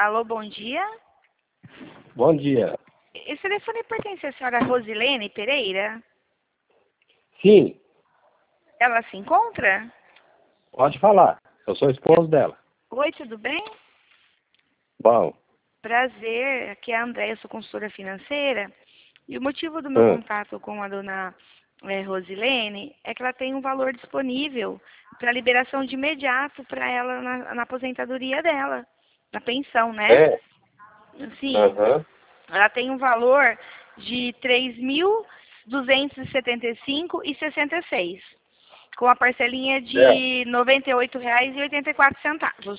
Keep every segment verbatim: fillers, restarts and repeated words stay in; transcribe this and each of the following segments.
Alô, bom dia. Bom dia. Esse telefone pertence à senhora Rosilene Pereira? Sim, Ela se encontra? pode falar. Eu sou esposo dela. Oi, tudo bem? Bom. Prazer, aqui é a Andréia, sou consultora financeira. E o motivo do meu hum, contato com a dona eh, Rosilene é que ela tem um valor disponível para liberação de imediato para ela na, na aposentadoria dela, na pensão, né? É? Sim, Aham. ela tem um valor de três mil duzentos e setenta e cinco reais e sessenta e seis, com a parcelinha É. de noventa e oito reais e oitenta e quatro centavos.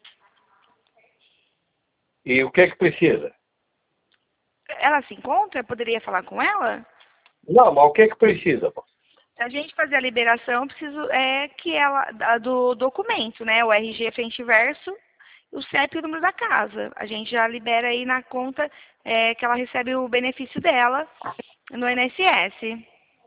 E o que que precisa? Ela se encontra? Eu poderia falar com ela? Não, mas o que que precisa? Pô? Se a gente fazer a liberação, preciso é que ela da- do documento, né? O R G frente e verso, o C E P e o número da casa. A gente já libera aí na conta é, que ela recebe o benefício dela no I N S S.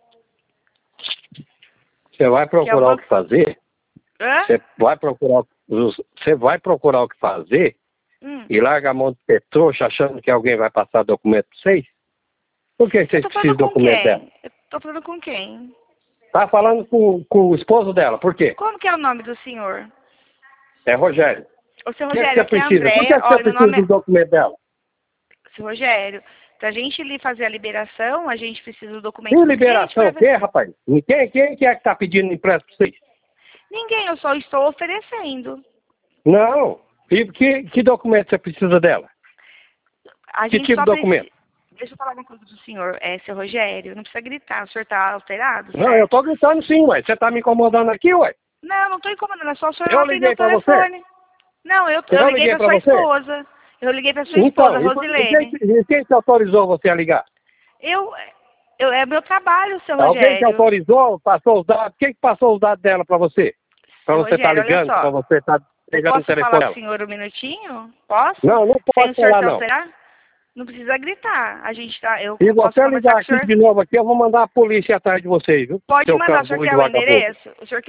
Você vai Que é procurar uma... o que fazer? Hã? Você vai procurar, o- você vai procurar o que fazer Hum. e larga a mão de ser trouxa achando que alguém vai passar documento para vocês? Por que Eu vocês tô precisam falando de com documento dela? quem? Eu tô falando com quem? Tá falando com, com o esposo dela, por quê? Como que é o nome do senhor? É Rogério. Ô, seu O que que Rogério, você aqui é a precisa? Por que Andréia. que você Olha, meu precisa nome do é... documento dela? Seu Rogério, pra gente li- fazer a liberação, a gente precisa do documento Que do cliente liberação para o quê, rapaz? E Quem, quem que é que está pedindo empréstimo para vocês? Ninguém, eu só estou oferecendo. Não. E que, que documento você precisa dela? A Que gente tipo só de documento? precisa... Deixa eu falar uma coisa do senhor, é, seu Rogério, não precisa gritar, o senhor tá alterado, Não, eu certo? tô gritando sim, ué. Você tá me incomodando aqui, ué? Não, não tô incomodando, é só o senhor não Eu atender o liguei pra você? telefone. Não, eu, eu Eu liguei liguei pra pra sua você? esposa. Eu liguei pra sua esposa, Então, e, por- e quem, Rosilene. e quem te autorizou você a ligar? Eu, eu, é meu trabalho, seu Alguém te Rogério. autorizou, passou os dados? Quem que passou os dados dela pra você? Pra Seu você tá Rogério, olha ligando, pra só. você tá Eu pegando o posso falar telefone com o dela? senhor um minutinho? Posso? Não, não Sem pode o senhor falar se não. alterar? Não precisa gritar. A gente tá, eu Se posso você conversar ligar com o aqui senhor? de novo aqui, eu vou mandar a polícia atrás de vocês, viu? Pode Seu mandar. O cabo senhor de quer o vagabundo. endereço? O senhor